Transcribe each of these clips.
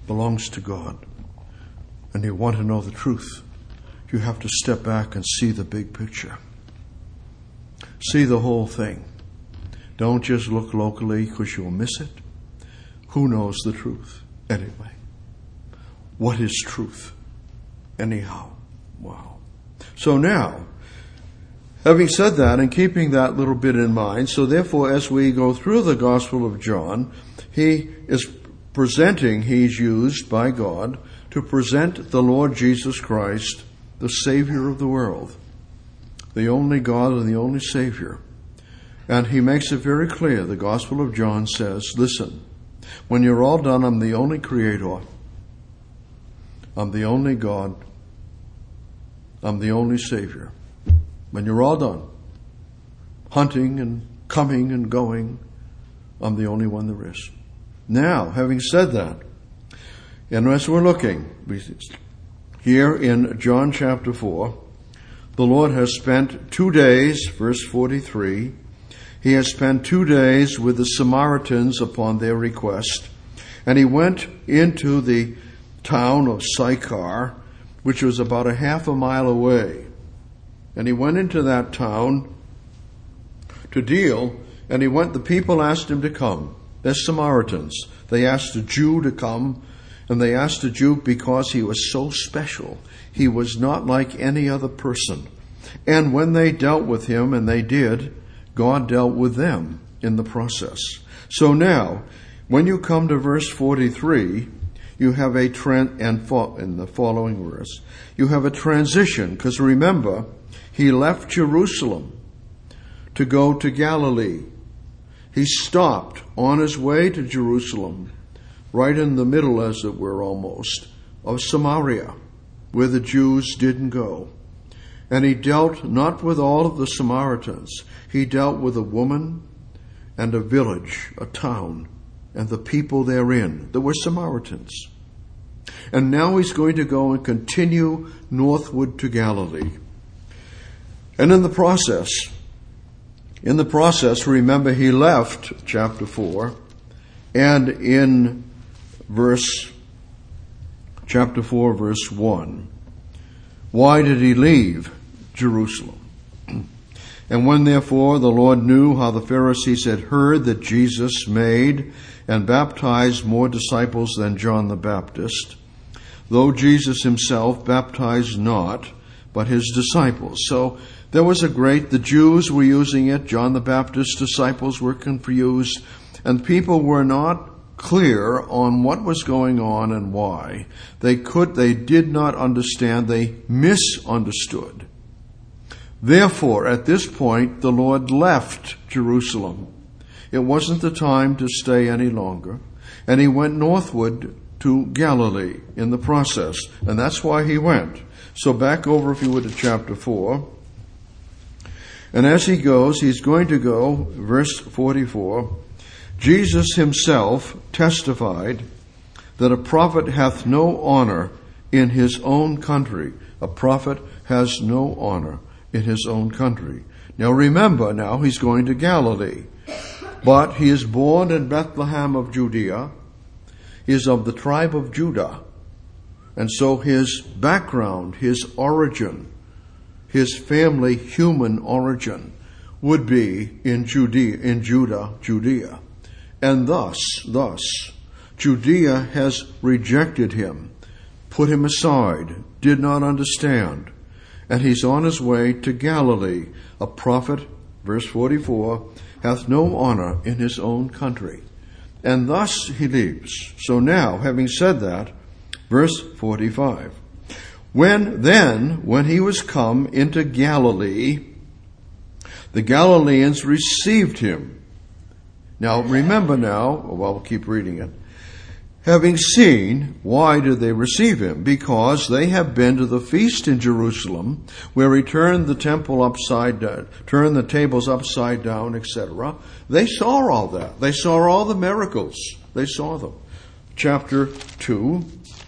belongs to God, and you want to know the truth, you have to step back and see the big picture. See the whole thing. Don't just look locally because you'll miss it. Who knows the truth anyway? What is truth anyhow? Wow. So now, having said that and keeping that little bit in mind, so therefore as we go through the Gospel of John, he's used by God to present the Lord Jesus Christ, the Savior of the world, the only God and the only Savior. And he makes it very clear. The Gospel of John says, listen, when you're all done, I'm the only Creator. I'm the only God. I'm the only Savior. When you're all done, hunting and coming and going, I'm the only one there is. Now, having said that, and as we're looking, here in John chapter 4, the Lord has spent 2 days, verse 43, he has spent 2 days with the Samaritans upon their request, and he went into the town of Sychar, which was about a half a mile away. And he went into that town to deal, and the people asked him to come. They're Samaritans. They asked a Jew to come, and they asked a Jew because he was so special. He was not like any other person. And when they dealt with him, and they did, God dealt with them in the process. So now, when you come to verse 43, you have in the following verse, you have a transition, because remember, he left Jerusalem to go to Galilee. He stopped on his way to Jerusalem, right in the middle, as it were, almost, of Samaria, where the Jews didn't go. And he dealt not with all of the Samaritans. He dealt with a woman and a village, a town, and the people therein that were Samaritans. And now he's going to go and continue northward to Galilee. And in the process, remember, he left chapter 4, and in chapter 4, verse 1, why did he leave Jerusalem? And when therefore the Lord knew how the Pharisees had heard that Jesus made and baptized more disciples than John the Baptist, though Jesus himself baptized not, but his disciples. So there was the Jews were using it, John the Baptist's disciples were confused, and people were not clear on what was going on and why. They did not understand, they misunderstood. Therefore, at this point, the Lord left Jerusalem. It wasn't the time to stay any longer, and he went northward to Galilee in the process, and that's why he went. So back over, if you would, to chapter 4. And as he goes, he's going to go, verse 44, Jesus himself testified that a prophet hath no honor in his own country. A prophet has no honor in his own country. Now remember, he's going to Galilee. But he is born in Bethlehem of Judea. He is of the tribe of Judah. And so his background, his origin, his family human origin would be in Judea. And thus, Judea has rejected him, put him aside, did not understand. And he's on his way to Galilee. A prophet, verse 44, hath no honor in his own country. And thus he leaves. So now, having said that, verse 45. When he was come into Galilee, the Galileans received him. Now, remember we'll keep reading it. Having seen, why did they receive him? Because they have been to the feast in Jerusalem, where he turned the temple upside down, turned the tables upside down, etc. They saw all that. They saw all the miracles. They saw them. Chapter 2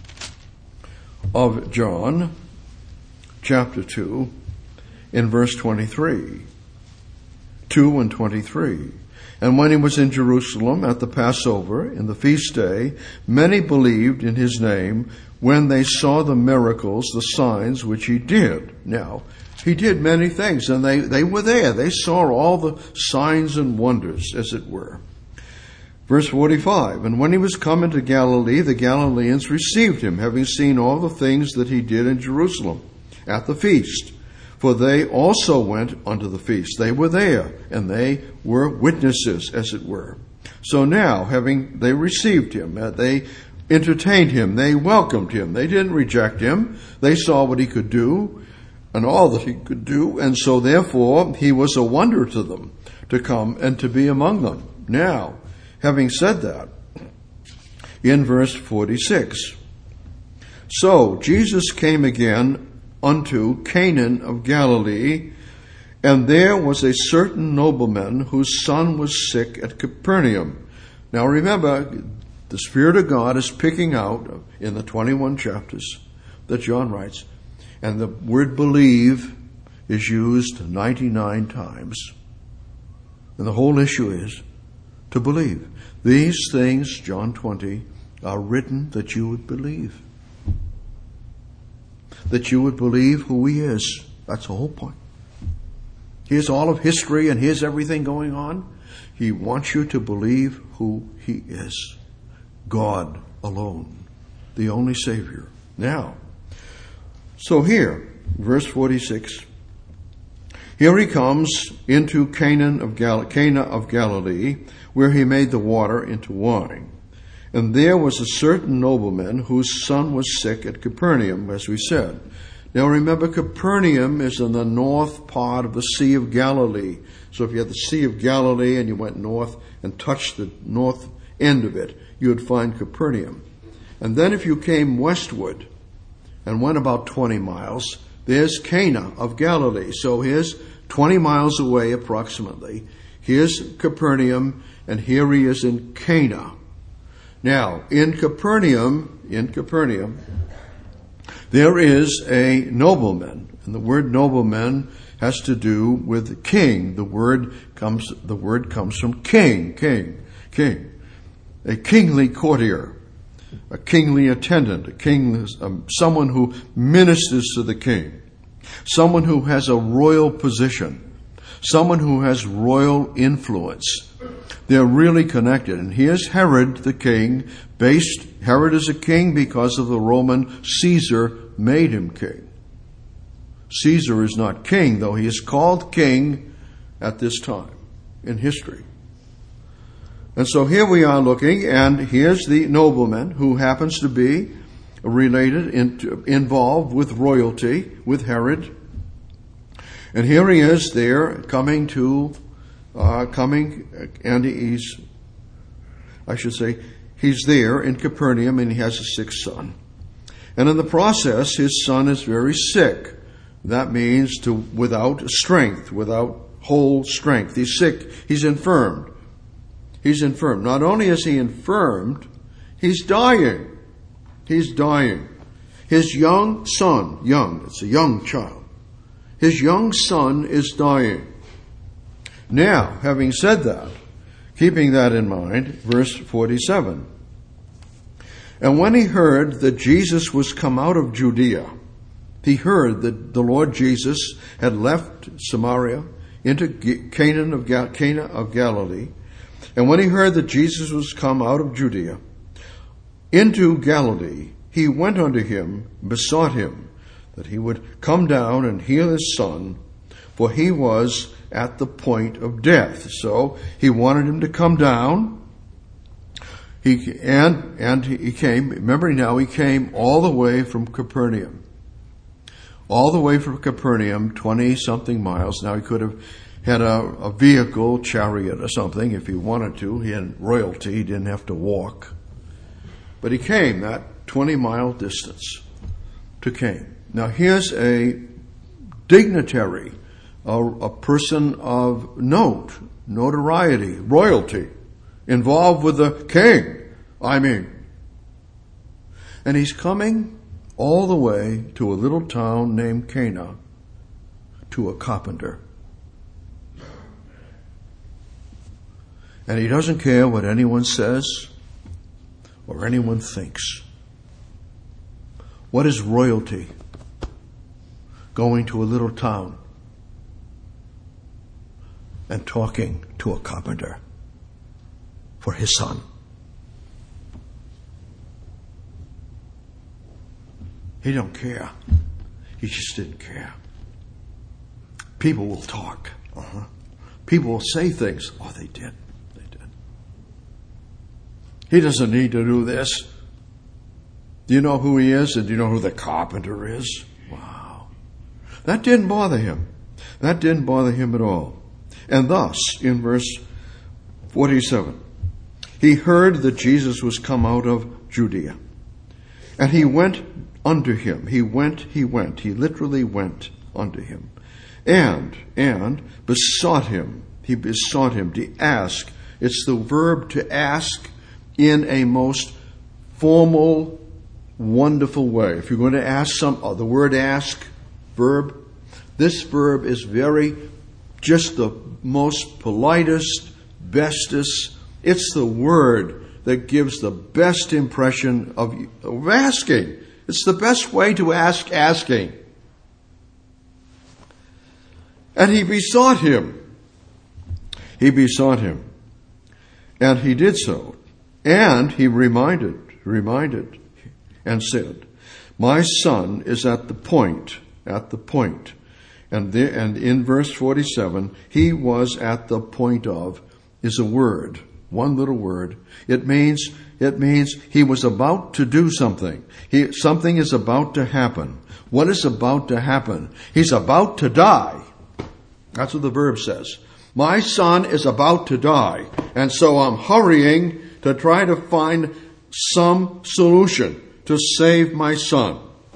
of John, chapter 2, in verse 23. 2 and 23. And when he was in Jerusalem at the Passover, in the feast day, many believed in his name when they saw the miracles, the signs which he did. Now, he did many things, and they were there. They saw all the signs and wonders, as it were. Verse 45, and when he was come into Galilee, the Galileans received him, having seen all the things that he did in Jerusalem at the feast. For they also went unto the feast. They were there, and they were witnesses, as it were. So now, they received him, they entertained him, they welcomed him. They didn't reject him. They saw what he could do, and all that he could do, and so therefore he was a wonder to them to come and to be among them. Now, having said that, in verse 46, so Jesus came again unto Canaan of Galilee, and there was a certain nobleman whose son was sick at Capernaum. Now remember, the Spirit of God is picking out in the 21 chapters that John writes, and the word believe is used 99 times. And the whole issue is to believe. These things, John 20, are written that you would believe. That you would believe who he is. That's the whole point. Here's all of history and here's everything going on. He wants you to believe who he is. God alone. The only Savior. Now, so here, verse 46. Here he comes into Cana of Galilee, where he made the water into wine. And there was a certain nobleman whose son was sick at Capernaum, as we said. Now remember, Capernaum is in the north part of the Sea of Galilee. So if you had the Sea of Galilee and you went north and touched the north end of it, you would find Capernaum. And then if you came westward and went about 20 miles, there's Cana of Galilee. So here's 20 miles away approximately. Here's Capernaum, and here he is in Cana. Now, in Capernaum, there is a nobleman, and the word nobleman has to do with king. The word comes from king. A kingly courtier, a kingly attendant, someone who ministers to the king, someone who has a royal position, someone who has royal influence. They're really connected. And here's Herod the king. Herod is a king because of the Roman Caesar made him king. Caesar is not king, though he is called king at this time in history. And so here we are looking, and here's the nobleman who happens to be involved with royalty, with Herod. And here he is there coming, and he's there in Capernaum, and he has a sick son. And in the process, his son is very sick. That means without strength, without whole strength. He's sick. He's infirmed. Not only is he infirmed, he's dying. His young son, it's a young child. His young son is dying. Now, having said that, keeping that in mind, verse 47. And when he heard that Jesus was come out of Judea, he heard that the Lord Jesus had left Samaria into Cana of Galilee. And when he heard that Jesus was come out of Judea into Galilee, he went unto him, besought him that he would come down and heal his son, for he was at the point of death. So he wanted him to come down. He came. Remember now, he came all the way from Capernaum. 20-something miles. Now he could have had a vehicle, chariot or something if he wanted to. He had royalty. He didn't have to walk. But he came that 20-mile distance to Cana. Now here's a dignitary, a person of notoriety, royalty, involved with the king. And he's coming all the way to a little town named Cana, to a carpenter. And he doesn't care what anyone says or anyone thinks. What is royalty? Going to a little town and talking to a carpenter for his son. He don't care. He just didn't care. People will talk. People will say things. Oh, they did. They did. He doesn't need to do this. Do you know who he is? And do you know who the carpenter is? Wow. That didn't bother him. That didn't bother him at all. And thus, in verse 47, he heard that Jesus was come out of Judea. And he went unto him. He went. He literally went unto him. And besought him. He besought him to ask. It's the verb to ask in a most formal, wonderful way. If you're going to ask the word ask, verb, this verb is just the most politest, bestest. It's the word that gives the best impression of asking. It's the best way to ask asking. And he besought him. He besought him. And he did so. And he reminded, and said, my son is at the point. And in verse 47, he was at the point of is a word, one little word. It means he was about to do something. Something is about to happen. What is about to happen? He's about to die. That's what the verb says. My son is about to die, and so I'm hurrying to try to find some solution to save my son.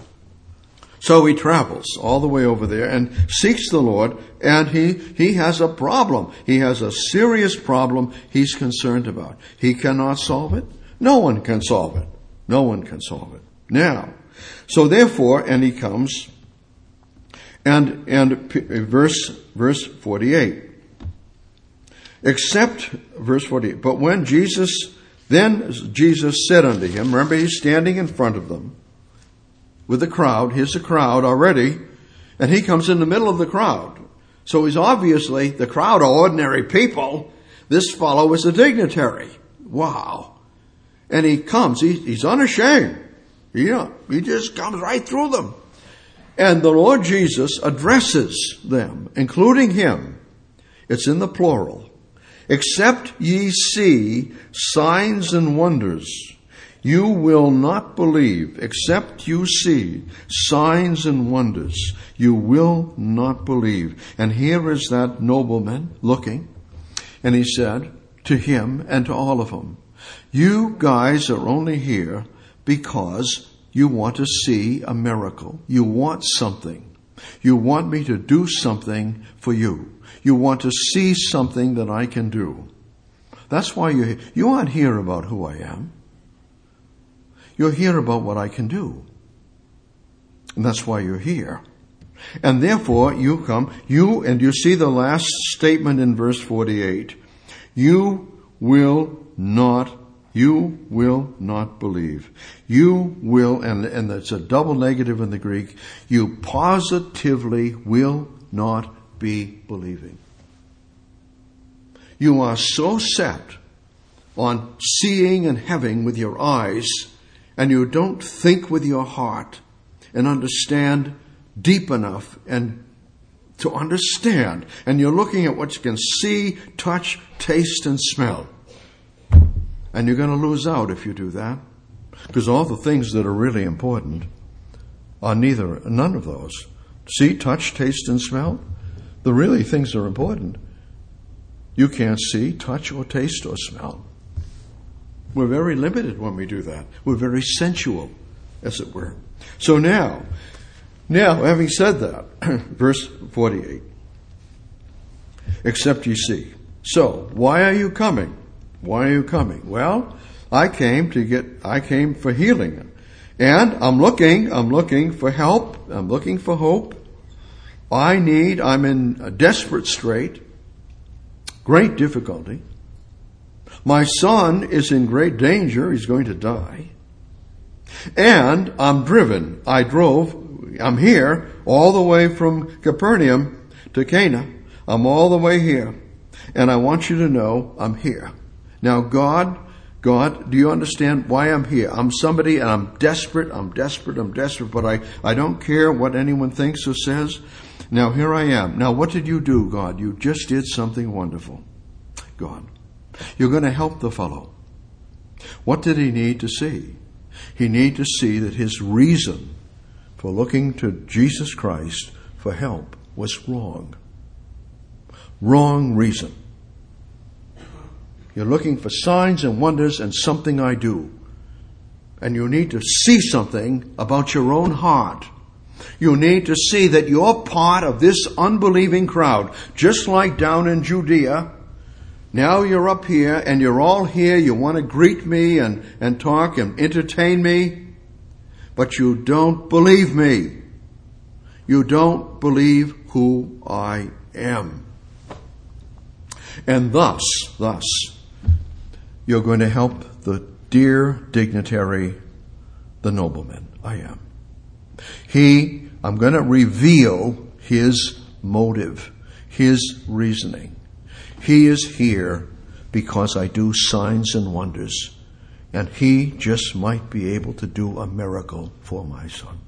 So he travels all the way over there and seeks the Lord, and he has a problem. He has a serious problem he's concerned about. He cannot solve it. No one can solve it. No one can solve it. Now, so therefore, and he comes, and verse 48. Except, verse 48, but when Jesus said unto him, remember he's standing in front of them with the crowd. Here's the crowd already, and he comes in the middle of the crowd. So he's obviously, the crowd are ordinary people. This fellow is a dignitary. Wow. And he comes, he's unashamed. He just comes right through them. And the Lord Jesus addresses them, including him. It's in the plural. Except ye see signs and wonders, you will not believe. Except you see signs and wonders, you will not believe. And here is that nobleman looking, and he said to him and to all of them, you guys are only here because you want to see a miracle. You want something. You want me to do something for you. You want to see something that I can do. That's why you're here. You aren't here about who I am. You're here about what I can do. And that's why you're here. And therefore you come, and you see the last statement in verse 48. You will not believe. You will, and it's a double negative in the Greek, you positively will not be believing. You are so set on seeing and having with your eyes, and you don't think with your heart and understand deep enough and to understand. And you're looking at what you can see, touch, taste, and smell. And you're going to lose out if you do that. Because all the things that are really important are none of those. See, touch, taste, and smell. The really things that are important, you can't see, touch, or taste, or smell. We're very limited when we do that. We're very sensual, as it were. So now, having said that, verse 48. Except ye see. So, why are you coming? Why are you coming? Well, I came for healing. And I'm looking for help. I'm looking for hope. I'm in a desperate strait, great difficulty. My son is in great danger. He's going to die. And I'm here all the way from Capernaum to Cana. I'm all the way here. And I want you to know I'm here. Now, God, do you understand why I'm here? I'm somebody and I'm desperate, but I don't care what anyone thinks or says. Now, here I am. Now, what did you do, God? You just did something wonderful. God, you're going to help the fellow. What did he need to see? He needed to see that his reason for looking to Jesus Christ for help was wrong. Wrong reason. You're looking for signs and wonders and something I do. And you need to see something about your own heart. You need to see that you're part of this unbelieving crowd. Just like down in Judea. Now you're up here and you're all here. You want to greet me and talk and entertain me. But you don't believe me. You don't believe who I am. And thus, you're going to help the dear dignitary, the nobleman. I am. I'm going to reveal his motive, his reasoning. He is here because I do signs and wonders, and he just might be able to do a miracle for my son.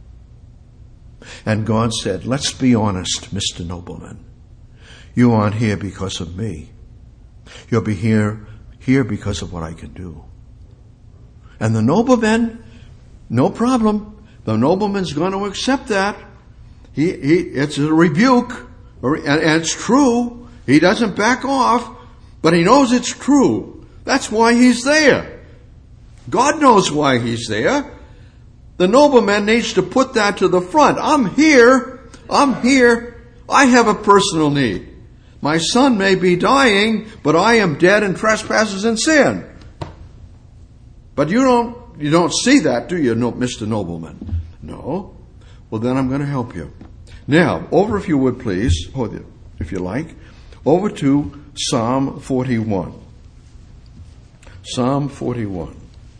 And God said, let's be honest, Mr. Nobleman. You aren't here because of me. You'll be here because of what I can do. And the nobleman, no problem. The nobleman's going to accept that. It's a rebuke, and it's true. He doesn't back off, but he knows it's true. That's why he's there. God knows why he's there. The nobleman needs to put that to the front. I'm here. I have a personal need. My son may be dying, but I am dead in trespasses and sin. But you don't see that, do you, Mr. Nobleman? No. Well, then I'm going to help you. Now, over if you would please, if you like, over to Psalm 41. Psalm 41.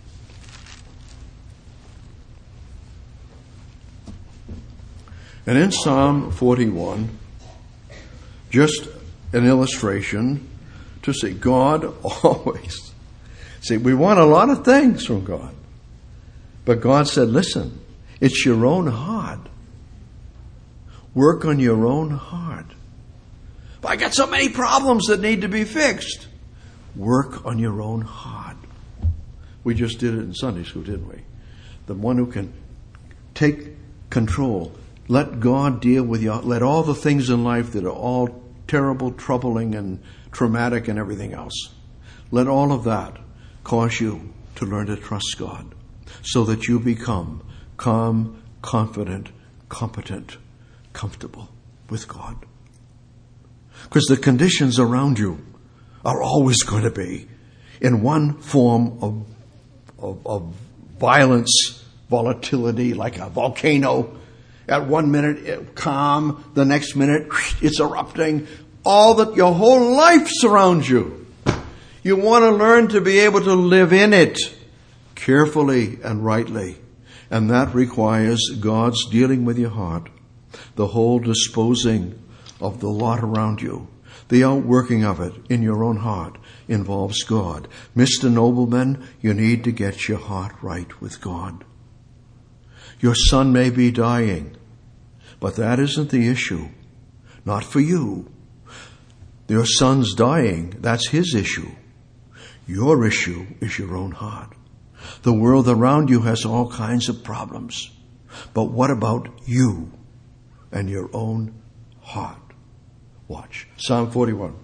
And in Psalm 41, just an illustration to see God always. See, we want a lot of things from God. But God said, listen, it's your own heart. Work on your own heart. But I got so many problems that need to be fixed. Work on your own heart. We just did it in Sunday school, didn't we? The one who can take control. Let God deal with you. Let all the things in life that are all terrible, troubling, and traumatic and everything else. Let all of that cause you to learn to trust God so that you become calm, confident, competent, comfortable with God. Because the conditions around you are always going to be in one form of violence, volatility, like a volcano. At 1 minute, calm. The next minute, it's erupting. Your whole life surrounds you. You want to learn to be able to live in it carefully and rightly. And that requires God's dealing with your heart. The whole disposing of the lot around you. The outworking of it in your own heart involves God. Mr. Nobleman, you need to get your heart right with God. Your son may be dying, but that isn't the issue. Not for you. Your son's dying, that's his issue. Your issue is your own heart. The world around you has all kinds of problems. But what about you and your own heart? Watch. Psalm 41.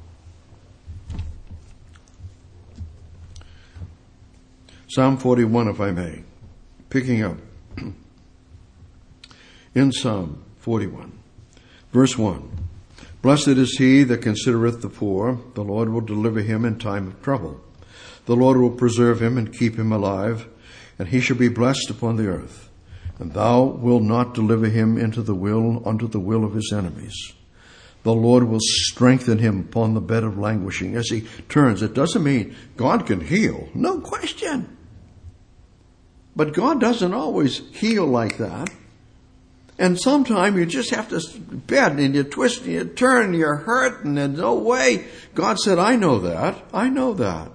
Psalm 41, if I may. Picking up. In Psalm 41, verse 1. Blessed is he that considereth the poor. The Lord will deliver him in time of trouble. The Lord will preserve him and keep him alive, and he shall be blessed upon the earth. And thou wilt not deliver him unto the will of his enemies. The Lord will strengthen him upon the bed of languishing. As he turns, it doesn't mean God can heal. No question. But God doesn't always heal like that. And sometimes you just have to bend and you twist and you turn and you're hurt and there's no way. God said, I know that. I know that.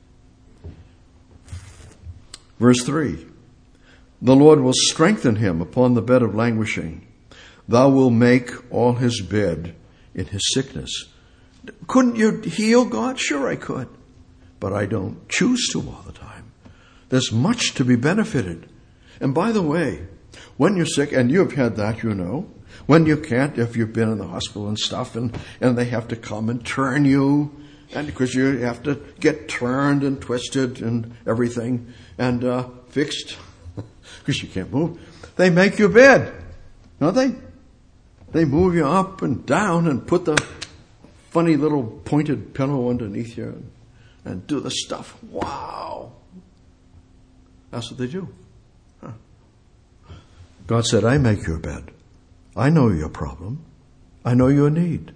Verse 3. The Lord will strengthen him upon the bed of languishing. Thou wilt make all his bed in his sickness. Couldn't you heal God? Sure I could. But I don't choose to all the time. There's much to be benefited. And by the way, when you're sick, and you've had that, you know, when you can't, if you've been in the hospital and stuff, and they have to come and turn you, and because you have to get turned and twisted and everything, and fixed, because you can't move, they make you a bed, don't they? They move you up and down and put the funny little pointed pillow underneath you and do the stuff. Wow. That's what they do. Huh. God said, I make your bed. I know your problem. I know your need.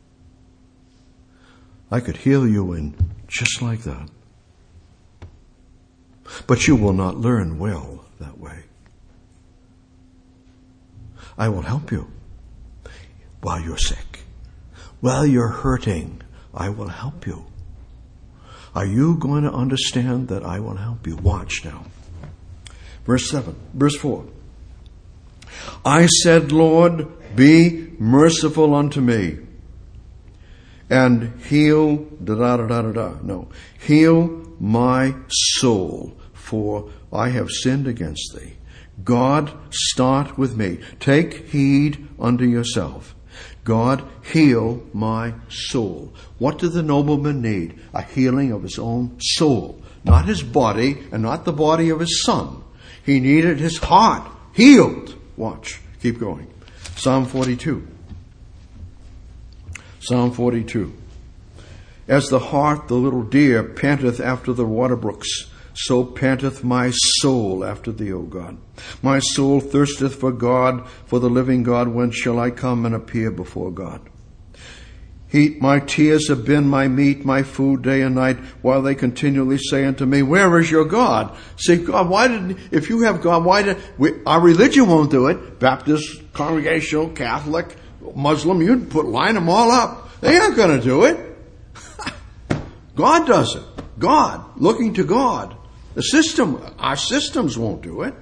I could heal you in just like that. But you will not learn well that way. I will help you while you're sick. While you're hurting, I will help you. Are you going to understand that I will help you? Watch now. Verse 4. I said, Lord, be merciful unto me and heal, heal my soul, for I have sinned against thee. God, start with me. Take heed unto yourself. God, heal my soul. What did the nobleman need? A healing of his own soul. Not his body and not the body of his son. He needed his heart healed. Watch. Keep going. Psalm 42. Psalm 42. As the hart, the little deer, panteth after the water brooks, so panteth my soul after thee, O God. My soul thirsteth for God, for the living God. When shall I come and appear before God? My tears have been my meat, my food day and night, while they continually say unto me, where is your God? Say, God, if you have God, our religion won't do it. Baptist, Congregational, Catholic, Muslim, you'd line them all up. They aren't going to do it. God does it. God, looking to God. Our systems won't do it.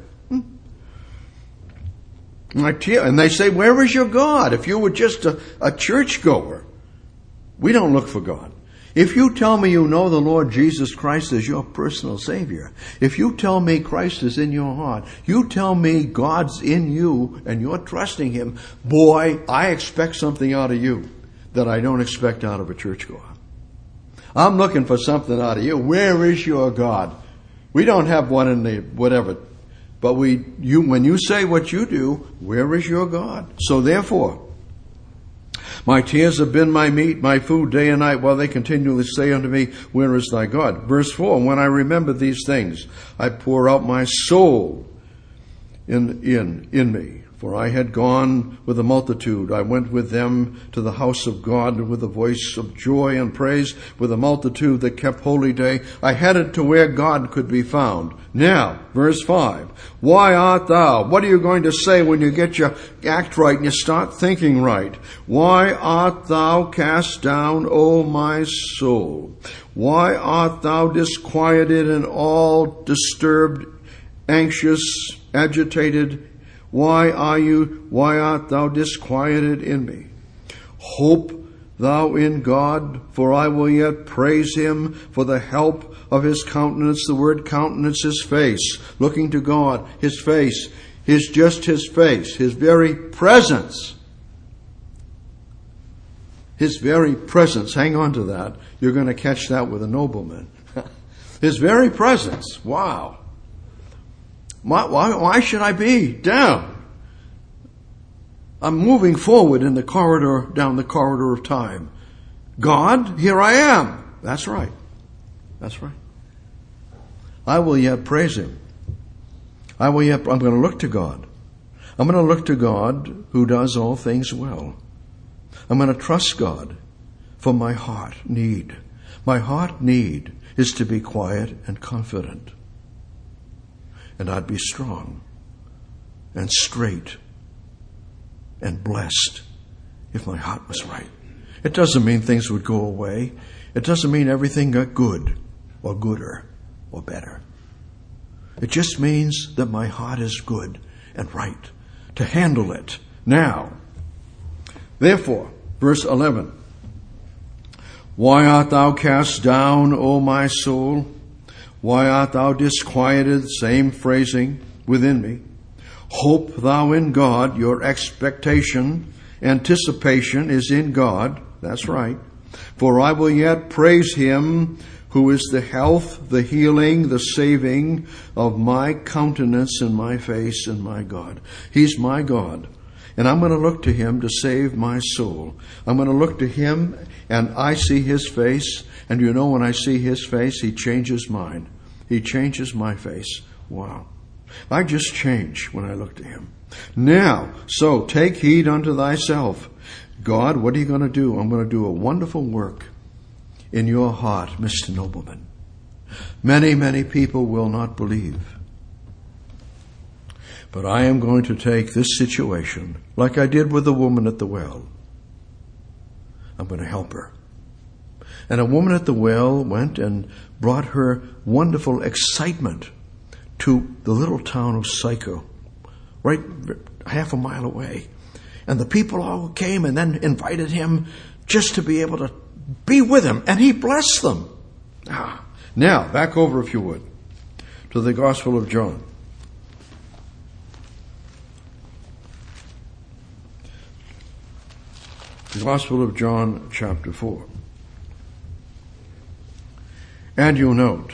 And they say, where is your God? If you were just a churchgoer, we don't look for God. If you tell me you know the Lord Jesus Christ as your personal Savior, if you tell me Christ is in your heart, you tell me God's in you and you're trusting Him, boy, I expect something out of you that I don't expect out of a churchgoer. I'm looking for something out of you. Where is your God? We don't have one in the whatever. But when you say what you do, where is your God? So therefore, my tears have been my meat, my food day and night, while they continually say unto me, where is thy God? Verse 4, when I remember these things, I pour out my soul in me. For I had gone with a multitude. I went with them to the house of God with a voice of joy and praise, with a multitude that kept holy day. I headed to where God could be found. Now, verse 5. Why art thou? What are you going to say when you get your act right and you start thinking right? Why art thou cast down, O my soul? Why art thou disquieted and all disturbed, anxious, agitated? Why art thou disquieted in me? Hope thou in God, for I will yet praise Him for the help of His countenance. The word countenance is face. Looking to God, His face, His face, His very presence. His very presence. Hang on to that. You're going to catch that with a nobleman. His very presence. Wow. Why should I be down? I'm moving forward in the corridor, down the corridor of time. God, here I am. That's right. That's right. I will yet praise Him. I'm going to look to God. I'm going to look to God who does all things well. I'm going to trust God for my heart need. My heart need is to be quiet and confident. And I'd be strong and straight and blessed if my heart was right. It doesn't mean things would go away. It doesn't mean everything got good or gooder or better. It just means that my heart is good and right to handle it now. Therefore, verse 11, why art thou cast down, O my soul? Why art thou disquieted? Same phrasing within me. Hope thou in God. Your expectation, anticipation is in God. That's right. For I will yet praise him who is the health, the healing, the saving of my countenance and my face and my God. He's my God. And I'm going to look to him to save my soul. I'm going to look to him and I see his face. And you know, when I see his face, he changes mine. He changes my face. Wow. I just change when I look to him. Now, so take heed unto thyself. God, what are you going to do? I'm going to do a wonderful work in your heart, Mr. Nobleman. Many, many people will not believe. But I am going to take this situation, like I did with the woman at the well. I'm going to help her. And a woman at the well went and brought her wonderful excitement to the little town of Sychar, right half a mile away. And the people all came and then invited him just to be able to be with him. And he blessed them. Now, back over, if you would, to the Gospel of John. The Gospel of John, chapter 4. And you'll note,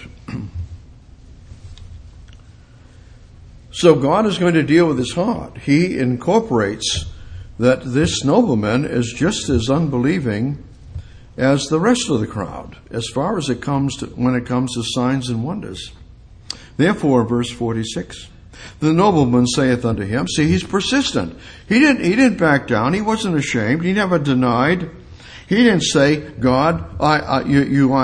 so God is going to deal with his heart. He incorporates that this nobleman is just as unbelieving as the rest of the crowd, as far as when it comes to signs and wonders. Therefore, verse 46, the nobleman saith unto him, see, he's persistent. He didn't back down. He wasn't ashamed. He never denied. He didn't say, God, you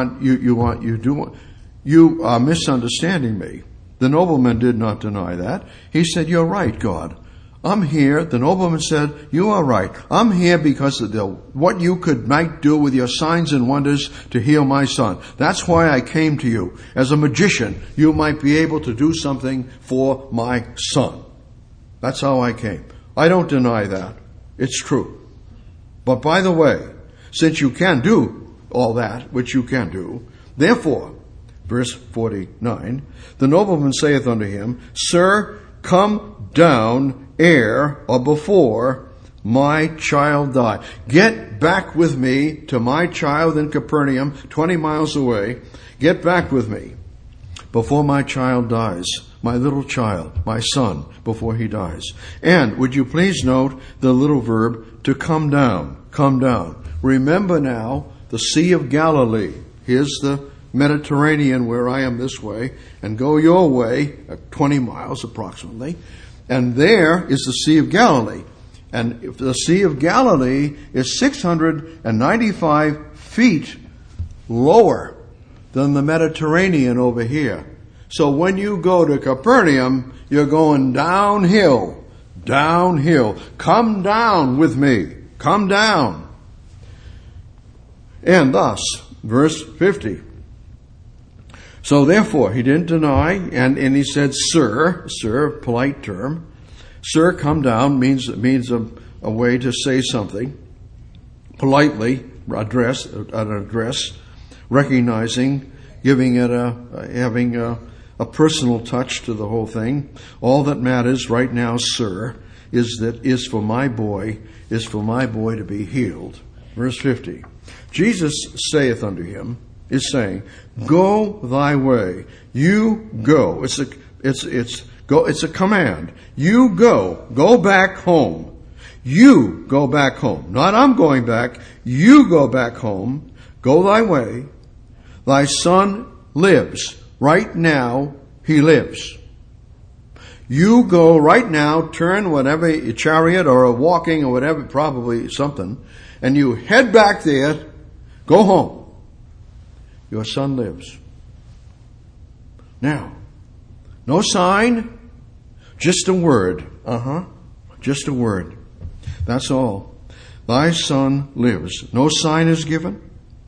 are misunderstanding me. The nobleman did not deny that. He said, you're right, God. I'm here. The nobleman said, you are right. I'm here because of what you might do with your signs and wonders to heal my son. That's why I came to you. As a magician, you might be able to do something for my son. That's how I came. I don't deny that. It's true. But by the way, since you can do all that, which you can do, therefore, verse 49, the nobleman saith unto him, Sir, come down ere or before my child die. Get back with me to my child in Capernaum, 20 miles away. Get back with me before my child dies. My little child, my son, before he dies. And would you please note the little verb to come down. Come down. Remember now the Sea of Galilee. Here's the Mediterranean where I am this way, and go your way, 20 miles approximately. And there is the Sea of Galilee. And if the Sea of Galilee is 695 feet lower than the Mediterranean over here. So when you go to Capernaum, you're going downhill, downhill. Come down with me. Come down. And thus, verse 50. So therefore, he didn't deny, and he said, Sir, polite term. Sir, come down means a way to say something. Politely address, recognizing, giving it having a personal touch to the whole thing. All that matters right now, sir, is for my boy to be healed. Verse 50. Jesus saith unto him, is saying, go thy way. You go. It's a command. You go back home. You go back home. Not I'm going back. You go back home. Go thy way. Thy son lives. Right now, he lives. You go right now, turn whatever, a chariot or a walking or whatever, probably something, and you head back there, go home. Your son lives. Now, no sign, just a word. Just a word. That's all. Thy son lives. No sign is given.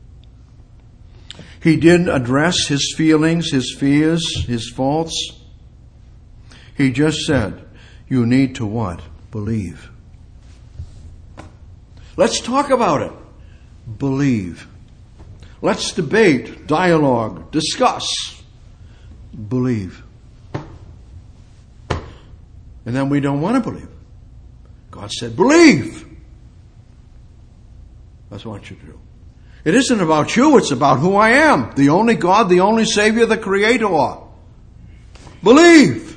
He didn't address his feelings, his fears, his faults. He just said, you need to what? Believe. Let's talk about it. Believe. Let's debate, dialogue, discuss. Believe. And then we don't want to believe. God said, believe. That's what I want you to do. It isn't about you, it's about who I am. The only God, the only Savior, the Creator. Believe.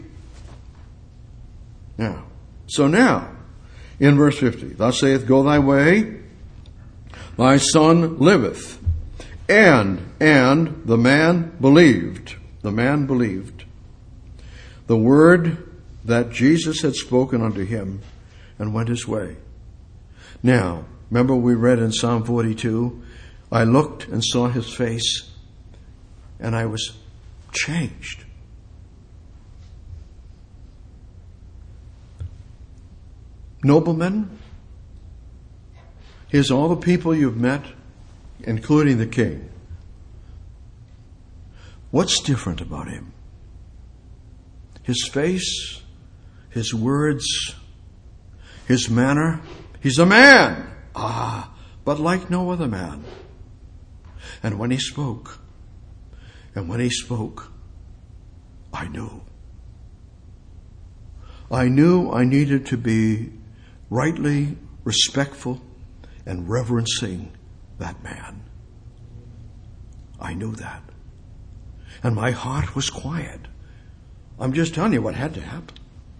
Now, in verse 50, thus saith, go thy way, thy son liveth. And the man believed. The man believed the word that Jesus had spoken unto him and went his way. Now, remember we read in Psalm 42, I looked and saw his face and I was changed. Noblemen, here's all the people you've met, including the king. What's different about him? His face, his words, his manner. He's a man, but like no other man. And when he spoke, I knew. I knew I needed to be rightly respectful and reverencing that man. I knew that. And my heart was quiet. I'm just telling you what had to happen.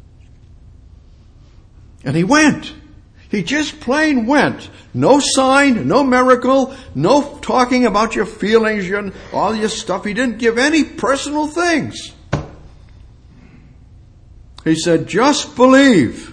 And he went. He just plain went. No sign, no miracle, no talking about your feelings, all your stuff. He didn't give any personal things. He said, just believe.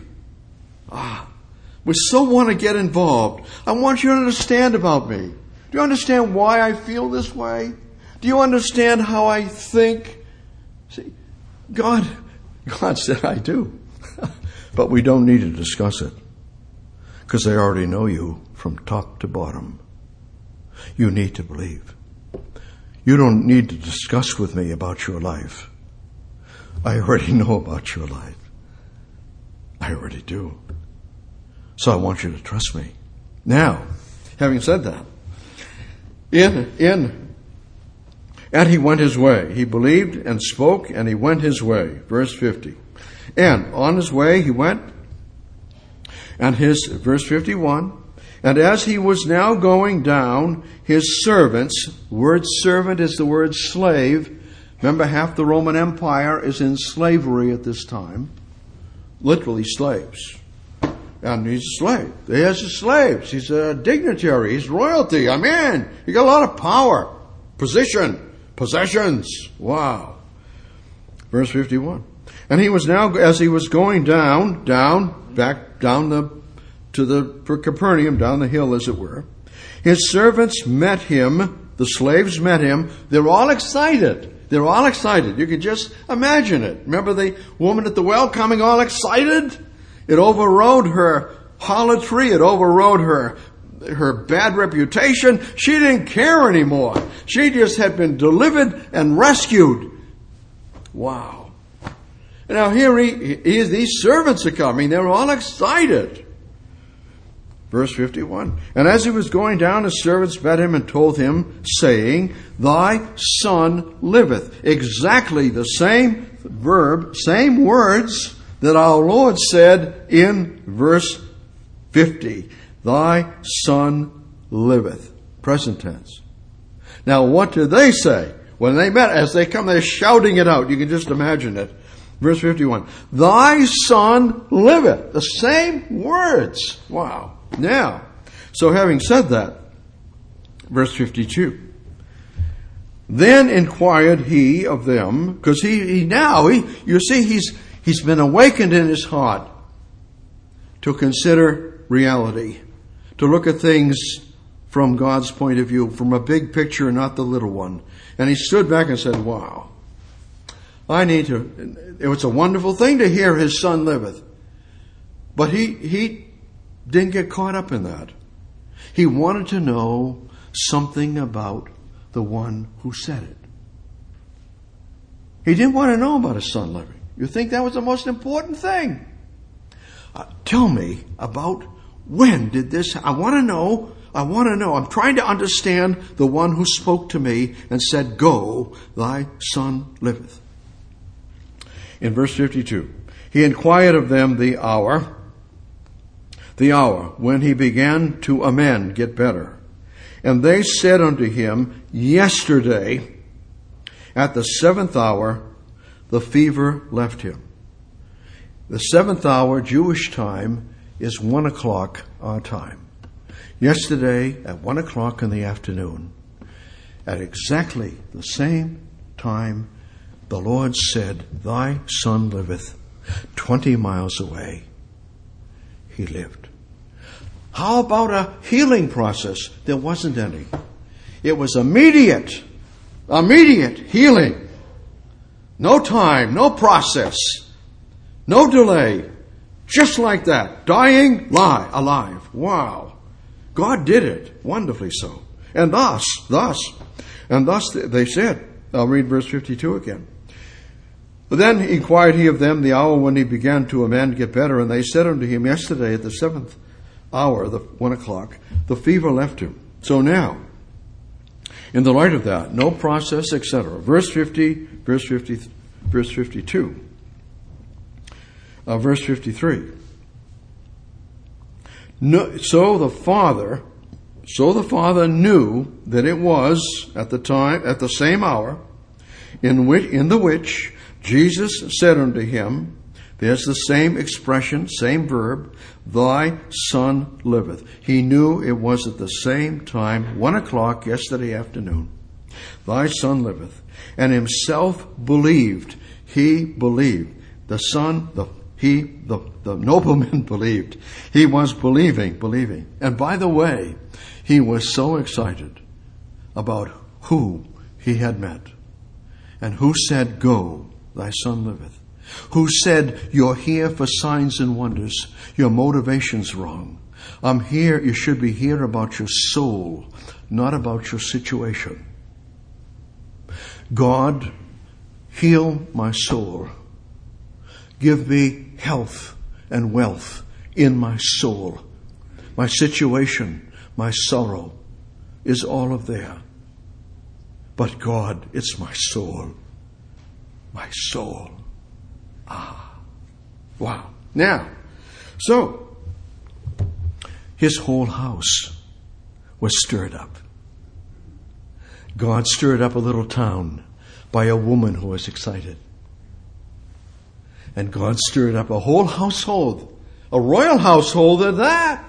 We so want to get involved. I want you to understand about me. Do you understand why I feel this way? Do you understand how I think? See, God said I do. But we don't need to discuss it. Because I already know you from top to bottom. You need to believe. You don't need to discuss with me about your life. I already know about your life. I already do. So I want you to trust me. Now, having said that, and he went his way. He believed and spoke and he went his way. Verse 50. And on his way he went, and verse 51, and as he was now going down, his servants, word servant is the word slave. Remember, half the Roman Empire is in slavery at this time. Literally slaves. And he's a slave. He has his slaves. He's a dignitary. He's royalty. I mean, he got a lot of power, position, possessions. Wow. Verse 51. And he was now, as he was going down for Capernaum, down the hill as it were, his servants met him, the slaves met him. They're all excited. You can just imagine it. Remember the woman at the well coming all excited? It overrode her harlotry. It overrode her bad reputation. She didn't care anymore. She just had been delivered and rescued. Wow. And now here these servants are coming. They're all excited. Verse 51. And as he was going down, his servants met him and told him, saying, thy son liveth. Exactly the same verb, same words that our Lord said in verse 50. Thy son liveth. Present tense. Now what did they say? When they met, as they come, they're shouting it out. You can just imagine it. Verse 51. Thy son liveth. The same words. Wow. Now, so having said that, verse 52. Then inquired he of them, because you see, He's been awakened in his heart to consider reality, to look at things from God's point of view, from a big picture, not the little one. And he stood back and said, wow, it was a wonderful thing to hear his son liveth. But he didn't get caught up in that. He wanted to know something about the one who said it. He didn't want to know about his son living. You think that was the most important thing? Tell me about when did this, I want to know. I'm trying to understand the one who spoke to me and said, go, thy son liveth. In verse 52, he inquired of them the hour when he began to amend, get better. And they said unto him, yesterday, at the 7th hour, the fever left him. The 7th hour, Jewish time, is 1 o'clock our time. Yesterday, at 1 o'clock in the afternoon, at exactly the same time, the Lord said, thy son liveth. 20 miles away, he lived. How about a healing process? There wasn't any. It was immediate healing. No time, no process, no delay. Just like that. Dying, alive. Wow. God did it. Wonderfully so. And thus they said, I'll read verse 52 again. But then inquired he of them the hour when he began to amend, get better. And they said unto him, yesterday at the 7th hour, the 1 o'clock, the fever left him. So now, in the light of that, no process, etc. Verse 50, verse 52, verse 53. No, so the father knew that it was at the same hour, in which Jesus said unto him, there's the same expression, same verb, thy son liveth. He knew it was at the same time, 1 o'clock yesterday afternoon. Thy son liveth. And himself believed. He believed. The nobleman believed. He was believing. And by the way, he was so excited about who he had met. And who said, go, thy son liveth. Who said, you're here for signs and wonders. Your motivation's wrong. I'm here, you should be here about your soul, not about your situation. God, heal my soul. Give me health and wealth in my soul. My situation, my sorrow is all of there. But God, it's my soul. My soul. Wow. Now, so, his whole house was stirred up. God stirred up a little town by a woman who was excited. And God stirred up a whole household, a royal household at that,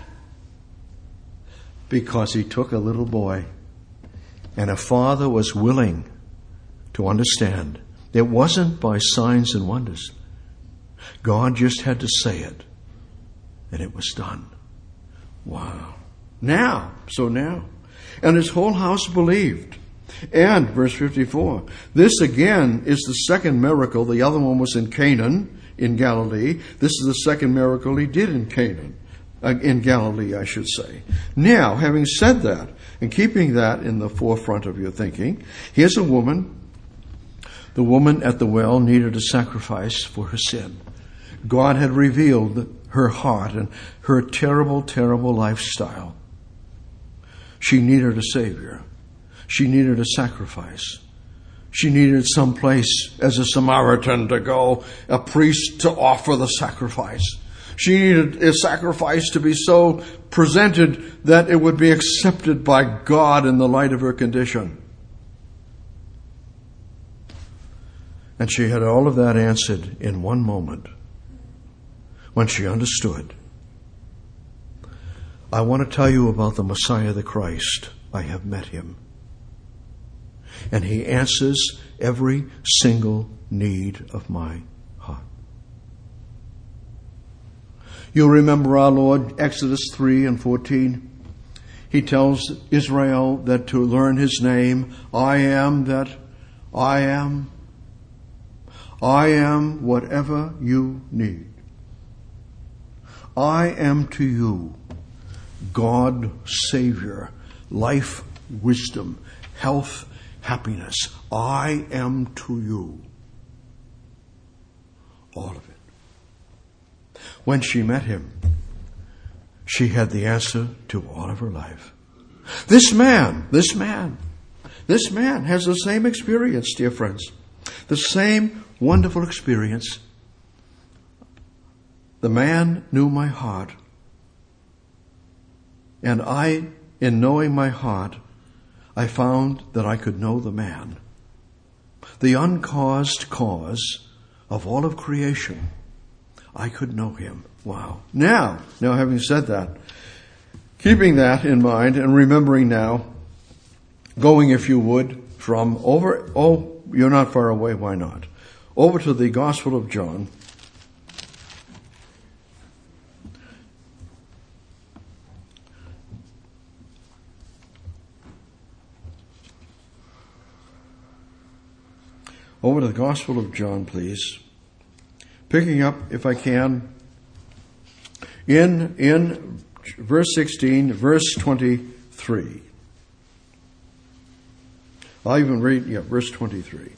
because he took a little boy, and a father was willing to understand. It wasn't by signs and wonders. God just had to say it, and it was done. Wow. Now. And his whole house believed. And, verse 54, this again is the second miracle. The other one was in Canaan, in Galilee. This is the second miracle he did in Canaan, in Galilee, I should say. Now, having said that, and keeping that in the forefront of your thinking, here's a woman. The woman at the well needed a sacrifice for her sin. God had revealed her heart and her terrible, terrible lifestyle. She needed a Savior. She needed a sacrifice. She needed some place as a Samaritan to go, a priest to offer the sacrifice. She needed a sacrifice to be so presented that it would be accepted by God in the light of her condition. And she had all of that answered in one moment when she understood. I want to tell you about the Messiah, the Christ. I have met him. And he answers every single need of my heart. You remember our Lord, Exodus 3 and 14. He tells Israel that to learn his name, I am that I am. I am whatever you need. I am to you God, Savior, life, wisdom, health, happiness. I am to you. All of it. When she met him, she had the answer to all of her life. This man has the same experience, dear friends. The same wonderful experience. The man knew my heart. And in knowing my heart, I found that I could know the man. The uncaused cause of all of creation. I could know him. Wow. Now having said that, keeping that in mind and remembering now, going, if you would, from you're not far away, why not? Over to the Gospel of John. Over to the Gospel of John, please. Picking up, if I can, in verse 16, verse 23. I'll even read, verse 23.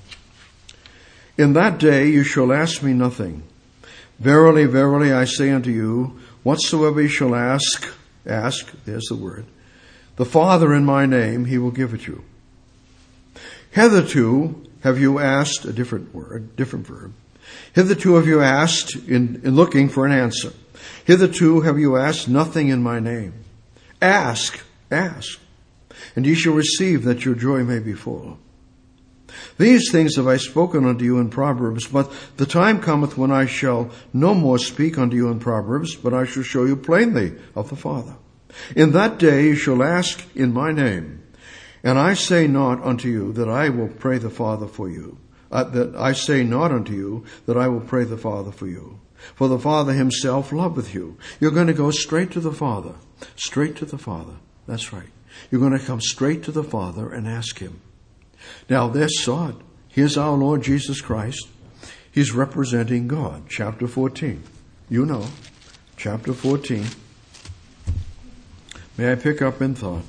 In that day you shall ask me nothing. Verily, verily, I say unto you, whatsoever you shall ask, there's the word, the Father in my name, he will give it you. Hitherto have you asked, a different word, different verb. Hitherto have you asked in looking for an answer. Hitherto have you asked nothing in my name. Ask, and ye shall receive, that your joy may be full. These things have I spoken unto you in Proverbs, but the time cometh when I shall no more speak unto you in Proverbs, but I shall show you plainly of the Father. In that day you shall ask in my name, and I say not unto you that I will pray the Father for you. That I say not unto you that I will pray the Father for you. For the Father himself loveth you. You're going to go straight to the Father. Straight to the Father. That's right. You're going to come straight to the Father and ask him. Now, there's God. Here's our Lord Jesus Christ. He's representing God. Chapter 14. You know. Chapter 14. May I pick up in thought?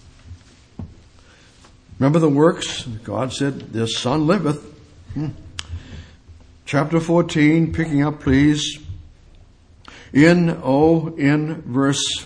Remember the works? God said, the Son liveth. Chapter 14, picking up, please, in verse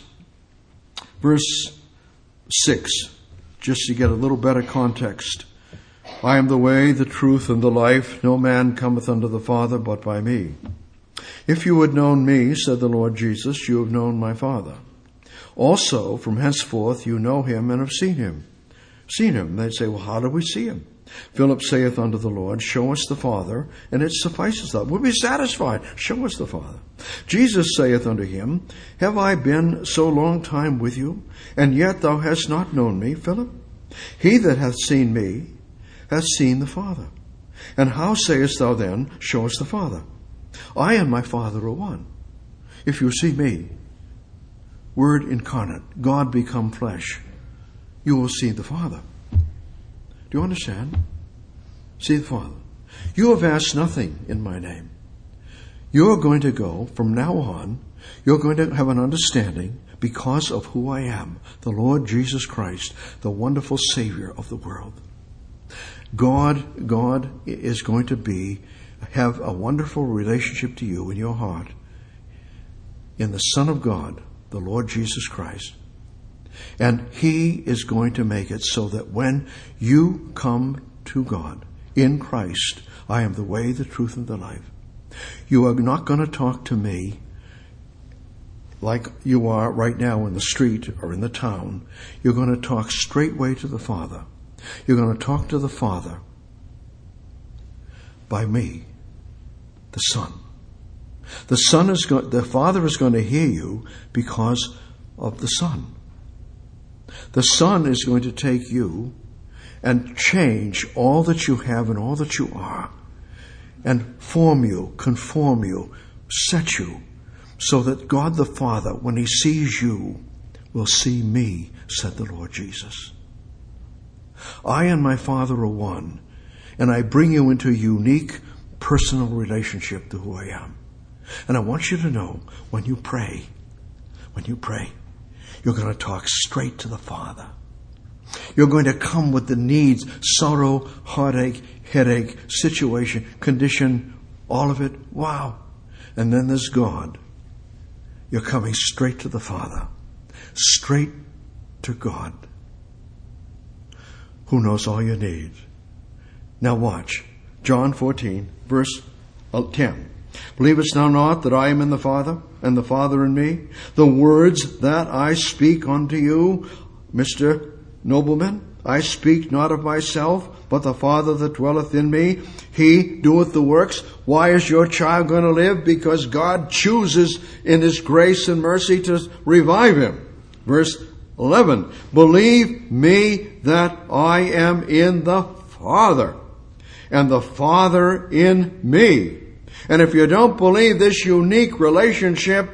6, just to get a little better context. I am the way, the truth, and the life. No man cometh unto the Father but by me. If you had known me, said the Lord Jesus, you have known my Father. Also, from henceforth you know him and have seen him. Seen him. They'd say, well, how do we see him? Philip saith unto the Lord, show us the Father, and it sufficeth us. We'll be satisfied. Show us the Father. Jesus saith unto him, have I been so long time with you, and yet thou hast not known me, Philip? He that hath seen me hath seen the Father. And how sayest thou then, show us the Father? I and my Father are one. If you see me, Word incarnate, God become flesh, you will see the Father. Do you understand? See the Father. You have asked nothing in my name. You're going to go, from now on, you're going to have an understanding because of who I am, the Lord Jesus Christ, the wonderful Savior of the world. God is going to have a wonderful relationship to you in your heart in the Son of God, the Lord Jesus Christ. And he is going to make it so that when you come to God in Christ, I am the way, the truth, and the life. You are not going to talk to me like you are right now in the street or in the town. You're going to talk straightway to the Father. You're going to talk to the Father by me, the Son. The Father is going to hear you because of the Son. The Son is going to take you and change all that you have and all that you are and form you, conform you, set you so that God the Father, when he sees you, will see me, said the Lord Jesus. I and my Father are one, and I bring you into a unique personal relationship to who I am. And I want you to know, when you pray, you're going to talk straight to the Father. You're going to come with the needs, sorrow, heartache, headache, situation, condition, all of it. Wow. And then there's God. You're coming straight to the Father, straight to God, who knows all your needs. Now watch. John 14, verse 10. Believest thou not that I am in the Father, and the Father in me? The words that I speak unto you, Mr. Nobleman, I speak not of myself, but the Father that dwelleth in me, he doeth the works. Why is your child going to live? Because God chooses in his grace and mercy to revive him. Verse 11, believe me that I am in the Father, and the Father in me. And if you don't believe this unique relationship,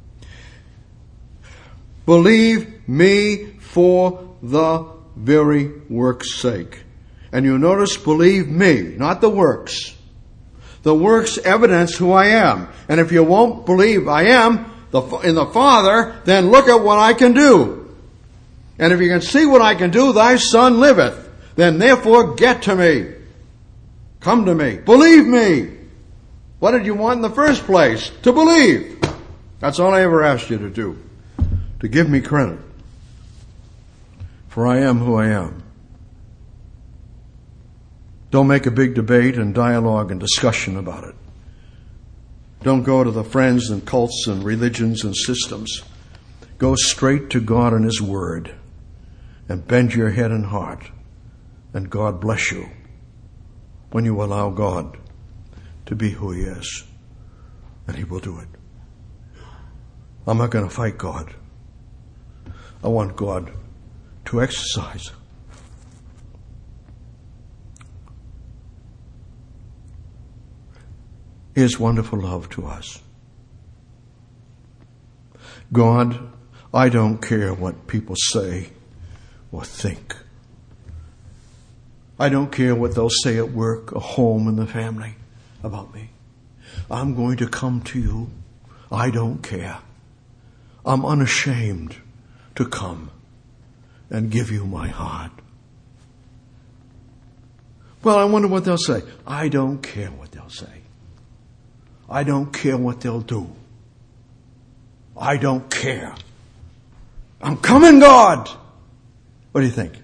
believe me for the very work's sake. And you notice, believe me, not the works. The works evidence who I am. And if you won't believe I am in the Father, then look at what I can do. And if you can see what I can do, thy Son liveth. Then therefore get to me. Come to me. Believe me. What did you want in the first place? To believe. That's all I ever asked you to do. To give me credit. For I am who I am. Don't make a big debate and dialogue and discussion about it. Don't go to the friends and cults and religions and systems. Go straight to God and his word. And bend your head and heart. And God bless you when you allow God to be who he is. And he will do it. I'm not going to fight God. I want God to exercise his wonderful love to us. God, I don't care what people say or think. I don't care what they'll say at work, or home, in the family about me. I'm going to come to you. I don't care. I'm unashamed to come and give you my heart. Well, I wonder what they'll say. I don't care what they'll say. I don't care what they'll do. I don't care. I'm coming, God. What do you think?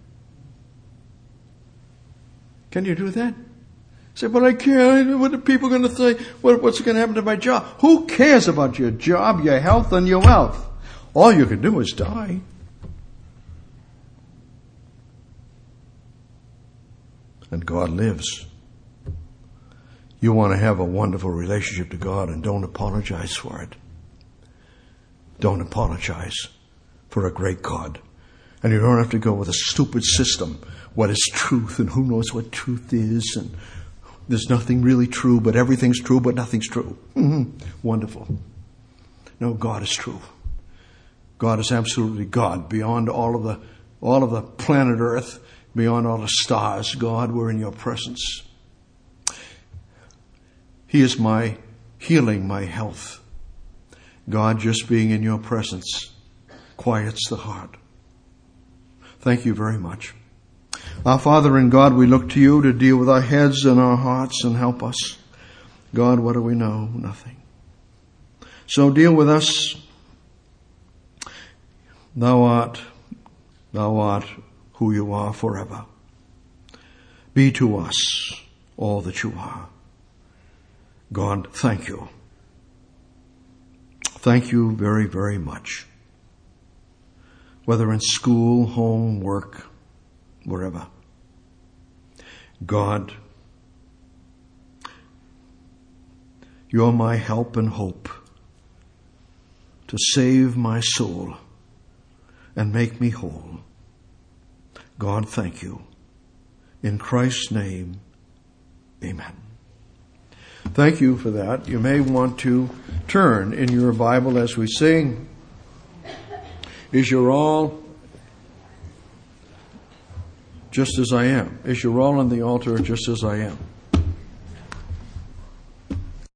Can you do that? Say, but I can't. What are people going to say? What's going to happen to my job? Who cares about your job, your health, and your wealth? All you can do is die. And God lives. You want to have a wonderful relationship to God, and don't apologize for it. Don't apologize for a great God. And you don't have to go with a stupid system. What is truth, and who knows what truth is, and there's nothing really true, but everything's true, but nothing's true. Wonderful. No, God is true. God is absolutely God, beyond all of the planet Earth, beyond all the stars. God, we're in your presence. He is my healing, my health. God, just being in your presence quiets the heart. Thank you very much. Our Father in God, we look to you to deal with our heads and our hearts and help us. God, what do we know? Nothing. So deal with us. Thou art who you are forever. Be to us all that you are. God, thank you. Thank you very, very much. Whether in school, home, work, wherever. God, you're my help and hope to save my soul and make me whole. God, thank you. In Christ's name, amen. Thank you for that. You may want to turn in your Bible as we sing, "Is your all just as I am?" Is your all on the altar just as I am?